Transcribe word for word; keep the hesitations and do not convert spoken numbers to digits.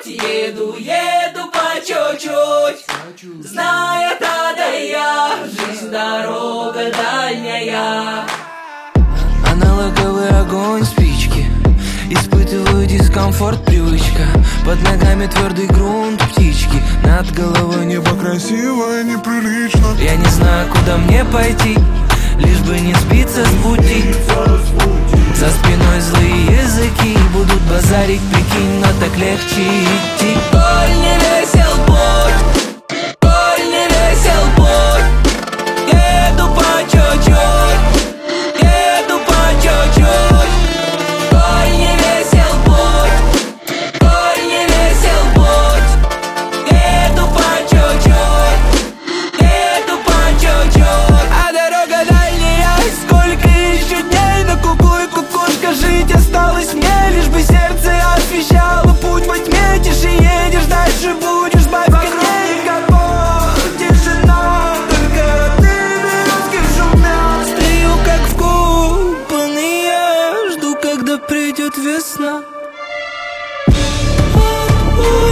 путь, еду, еду по чуть-чуть, зная та да я, жизнь дорога дальняя. Аналоговый огонь спички, испытываю дискомфорт, привычка. Под ногами твердый грунт, птички, над головой небо красиво и неприлично. Я не знаю, куда мне пойти, лишь бы не сбиться с пути. За спиной злые языки будут базарить, прикинь, но так легче идти. Коль не весел путь, коль не весел путь, еду по чуть-чуть, еду по чуть-чуть. Коль не весел путь, коль не весел путь, еду по чуть-чуть, еду по чуть-чуть. А дорога дальняя, сколько еще дней на куку и кукушка. Жить осталось мне, лишь бы сердце освещало путь во тьме. Тише едешь, дальше будешь, бабь коней. Капот, тишина, только ты березки шумят. Стою как вкопанный, я жду, когда придет весна.